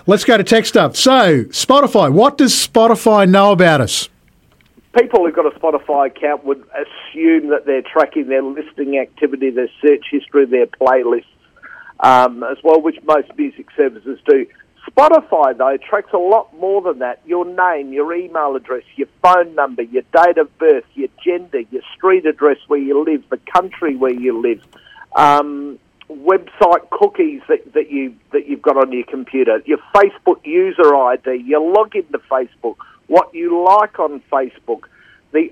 Let's go to tech stuff. So, Spotify. What does Spotify know about us? People who've got a Spotify account would assume that they're tracking their listening activity, their search history, their playlists, as well, which most music services do. Spotify, though, tracks a lot more than that. Your name, your email address, your phone number, your date of birth, your gender, your street address where you live, the country where you live, website cookies that you've got on your computer, your Facebook user ID, your login to Facebook, what you like on Facebook, the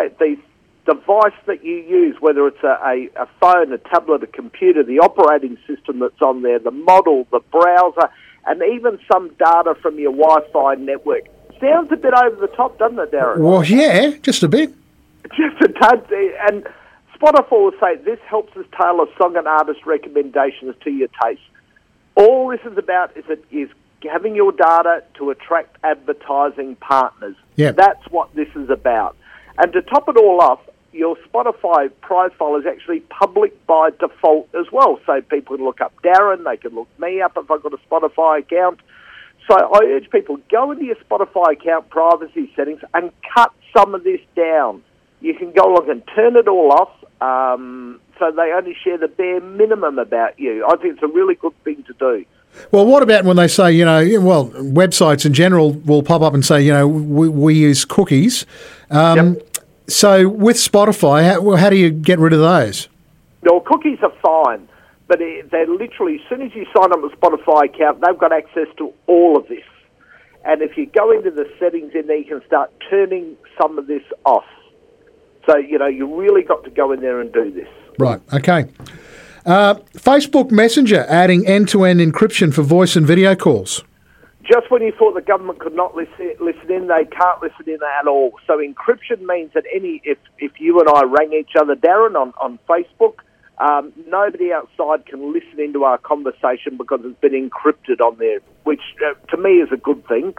device that you use, whether it's a phone, a tablet, a computer, the operating system that's on there, the model, the browser, and even some data from your Wi-Fi network. Sounds a bit over the top, doesn't it, Darren? Well, yeah, just a bit. Just a tad. And Spotify will say this helps us tailor song and artist recommendations to your taste. All this is about is having your data to attract advertising partners. Yep. That's what this is about. And to top it all off, your Spotify profile is actually public by default as well. So people can look up Darren, they can look me up if I've got a Spotify account. So I urge people, go into your Spotify account privacy settings and cut some of this down. You can go along and turn it all off, so they only share the bare minimum about you. I think it's a really good thing to do. Well, what about when they say, websites in general will pop up and say, we use cookies. Yep. So with Spotify, how do you get rid of those? No, cookies are fine, but they're literally, as soon as you sign up with a Spotify account, they've got access to all of this. And if you go into the settings in there, you can start turning some of this off. So, you really got to go in there and do this. Right, okay. Facebook Messenger adding end-to-end encryption for voice and video calls. Just when you thought the government could not listen in, they can't listen in at all. So encryption means that if you and I rang each other, Darren, on Facebook, nobody outside can listen into our conversation because it's been encrypted on there, which to me is a good thing.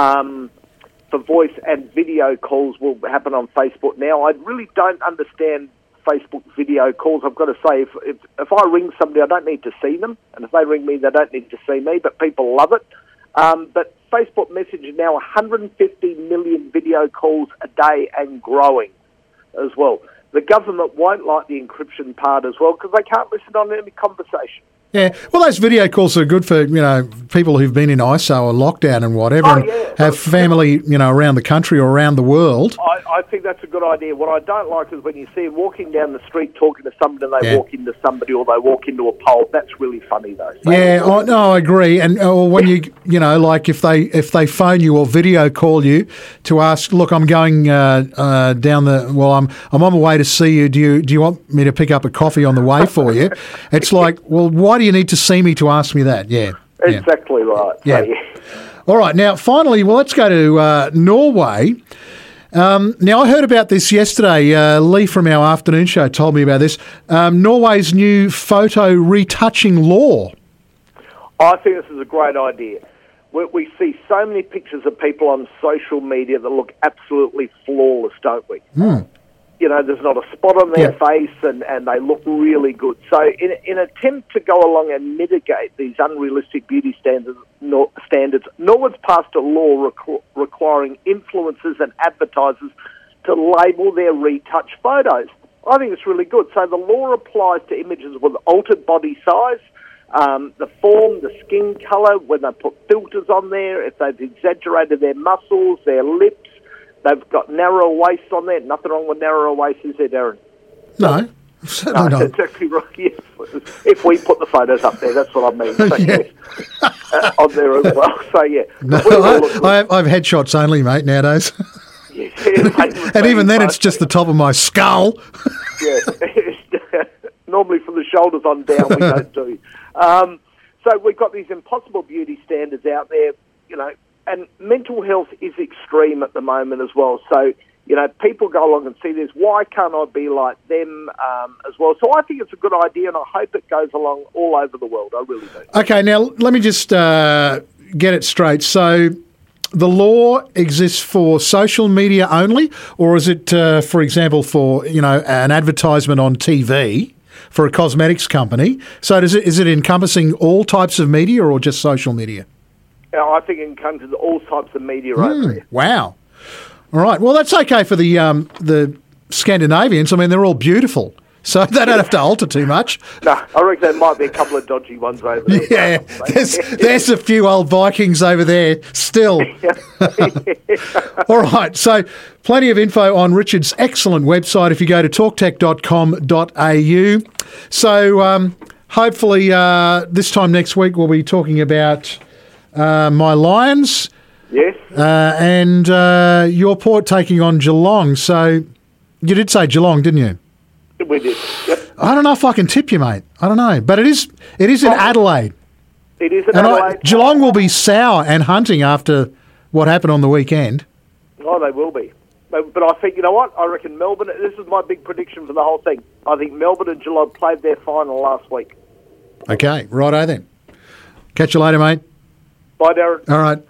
For voice and video calls will happen on Facebook now. I really don't understand Facebook video calls. I've got to say, if I ring somebody, I don't need to see them, and if they ring me, they don't need to see me, but people love it. But Facebook Messenger now 150 million video calls a day and growing as well. The government won't like the encryption part as well because they can't listen on any conversation. Yeah, well, those video calls are good for, people who've been in ISO or lockdown and whatever, and have family, around the country or around the world. I think that's a good idea. What I don't like is when you see them walking down the street talking to somebody and they walk into somebody or they walk into a pole. That's really funny, though. So I agree. And or when like if they phone you or video call you to ask, look, I'm going down I'm on my way to see you. Do you want me to pick up a coffee on the way for you? It's like, well, why do you need to see me to ask me that? Yeah. Exactly right. Yeah. So, All right. Now, finally, let's go to Norway. Now, I heard about this yesterday. Lee from our afternoon show told me about this. Norway's new photo retouching law. I think this is a great idea. We see so many pictures of people on social media that look absolutely flawless, don't we? There's not a spot on their face and they look really good. So in an attempt to go along and mitigate these unrealistic beauty standards, Norway's passed a law requiring influencers and advertisers to label their retouched photos. I think it's really good. So the law applies to images with altered body size, the form, the skin colour, when they put filters on there, if they've exaggerated their muscles, their lips, they've got narrow waists on there. Nothing wrong with narrow waists, is there, Darren? No, certainly not. That's exactly right, yes. If we put the photos up there, that's what I mean. So, yes, on there as well. So, yeah. No, I've headshots only, mate, nowadays. Yes. And even then, it's just the top of my skull. Yeah. Normally from the shoulders on down, we don't do. So we've got these impossible beauty standards out there, and mental health is extreme at the moment as well. So, people go along and see this. Why can't I be like them as well? So I think it's a good idea, and I hope it goes along all over the world. I really do. Okay, now let me just get it straight. So the law exists for social media only, or is it, for example, for an advertisement on TV for a cosmetics company? So is it encompassing all types of media or just social media? I think it comes with all types of media over there. Wow. All right. Well, that's okay for the Scandinavians. I mean, they're all beautiful, so they don't have to alter too much. No, I reckon there might be a couple of dodgy ones over there. Yeah, there's a few old Vikings over there still. All right, so plenty of info on Richard's excellent website if you go to talktech.com.au. So hopefully this time next week we'll be talking about my Lions. Yes. And your Port taking on Geelong. So you did say Geelong, didn't you? We did. Yep. I don't know if I can tip you, mate. I don't know. But it is in Adelaide. It is in Adelaide. Geelong will be sour and hunting after what happened on the weekend. Oh, they will be. But I think, you know what? I reckon Melbourne, this is my big prediction for the whole thing. I think Melbourne and Geelong played their final last week. Okay, righto then. Catch you later, mate. Bye, Darren. All right.